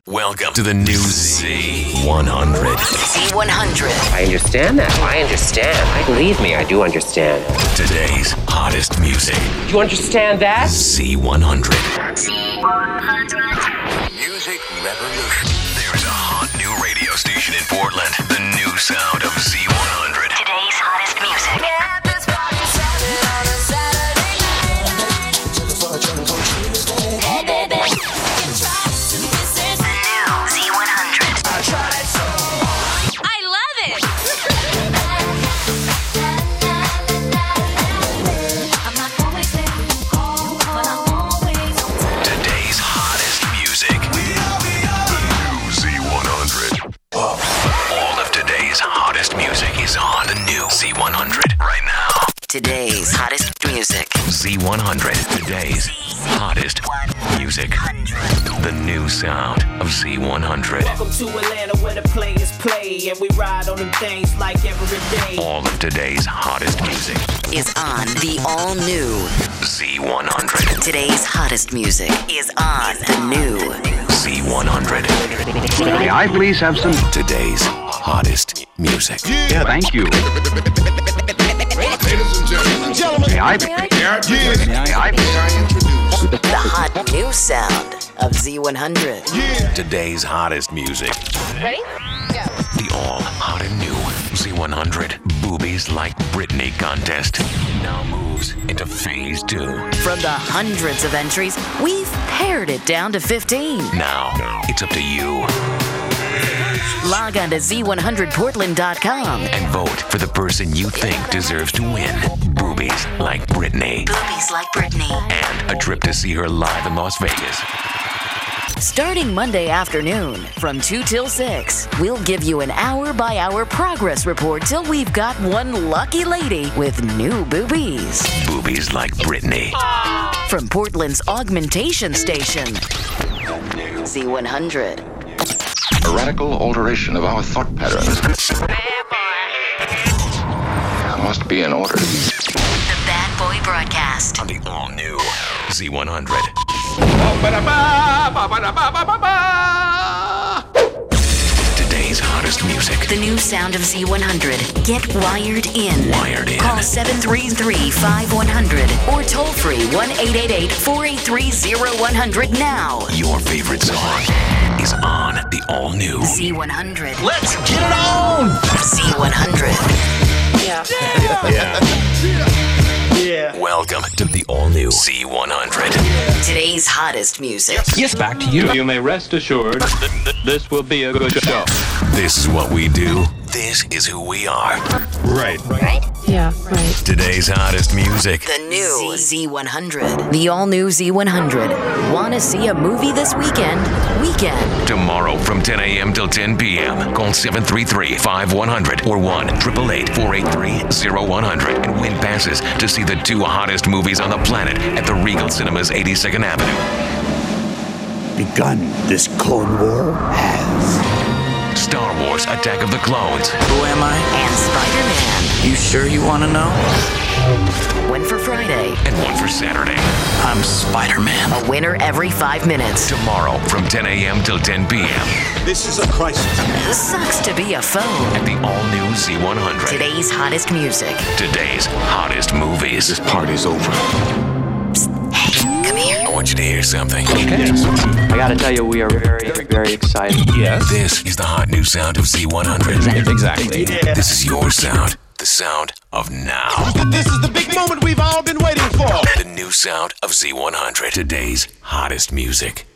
Welcome to the new Z100. Z100. I understand that. I understand. Believe me, I do understand. Today's hottest music. You understand that? Z100. Z100. Music revolution. There's a hot new radio station in Portland. The new sound of Z100. Today's hottest music. On the new Z100 right now. Today's hottest music. Z100. Today's hottest music. The new sound of Z100. Welcome to Atlanta where the players play and we ride on them things like every day. All of today's hottest music Is on the all-new Z100. Today's hottest music is on the new Z100. May I please have some? Today's hottest music. Yeah, thank you. Ladies and gentlemen. May I? the hot new sound of Z100. Today's hottest music. Ready? Go. The all hot and new Z100 Boobies Like Britney contest now moves into phase 2. From the hundreds of entries, we've pared it down to 15. Now, it's up to you. Log on to Z100Portland.com. And vote for the person you think deserves to win. Boobies Like Britney. Boobies Like Britney. And a trip to see her live in Las Vegas. Starting Monday afternoon from 2 till 6, we'll give you an hour-by-hour progress report till we've got one lucky lady with new boobies. Boobies Like Britney. From Portland's augmentation station, Z100. A radical alteration of our thought patterns. There must be an order. The Bad Boy Broadcast. On the all-new Z100. Today's hottest music. The new sound of Z100. Get wired in. Wired in. Call 733-5100 or toll free 1-888-483-0100 now. Your favorite song is on the all-new Z100. Let's get it on! Z100. Yeah. Welcome to the all-new Z100. Today's hottest music. Yes, back to you. You may rest assured this will be a good show. This is what we do. This is who we are. Right. Yeah, right. Today's hottest music. The new Z100. The all-new Z100. Want to see a movie this weekend? Weekend. Tomorrow from 10 a.m. till 10 p.m. Call 733-5100 or 1-888-483-0100 and win passes to see the 2 hottest movies on the planet at the Regal Cinemas 82nd Avenue. Begun this Clone War has. Star Wars Attack of the Clones. Who am I? And Spider-Man. You sure you want to know? One for Friday. And one for Saturday. I'm Spider-Man. A winner every 5 minutes. Tomorrow from 10 a.m. till 10 p.m. This is a crisis. Sucks to be a phone. At the all-new Z100. Today's hottest music. Today's hottest movies. This party's over. Hey, come here. I want you to hear something. I gotta tell you, we are very, very excited. Yes. This is the hot new sound of Z100. Exactly. This is your sound. The sound of now. This is the big moment we've all been waiting for. The new sound of Z100. Today's hottest music.